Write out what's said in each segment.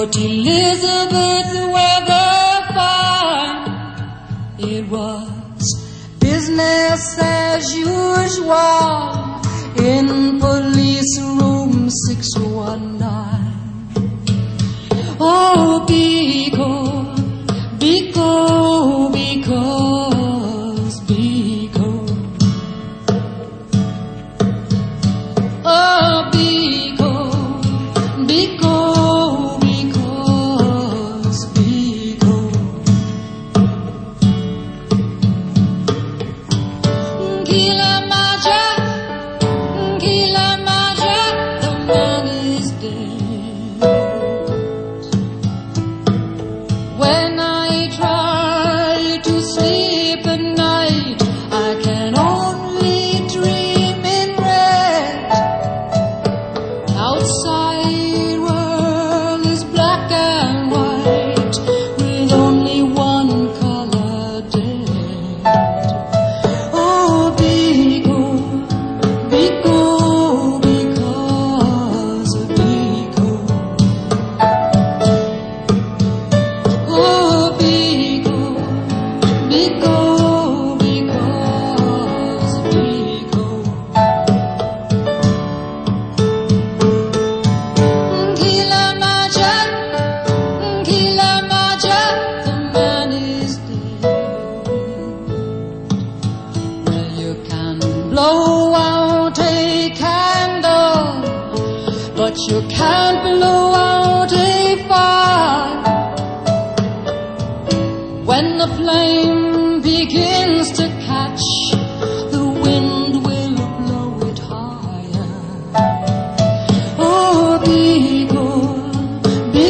Port Elizabeth weather fine. It was business as usual in police room 619. Oh, because, oh, blow out a candle, but you can't blow out a fire. When the flame begins to catch, the wind will blow it higher. Oh, be good,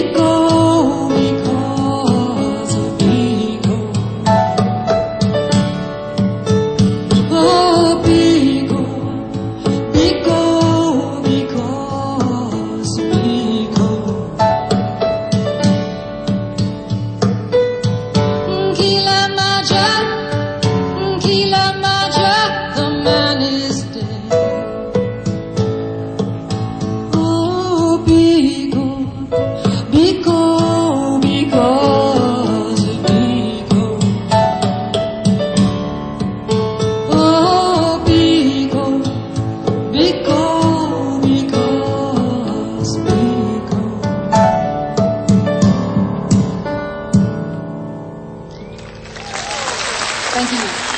because of be good. Oh, be good, because be good. Kila Maja, the man is dead. Oh, be good, because be good. Oh, be good, because be good. Thank you.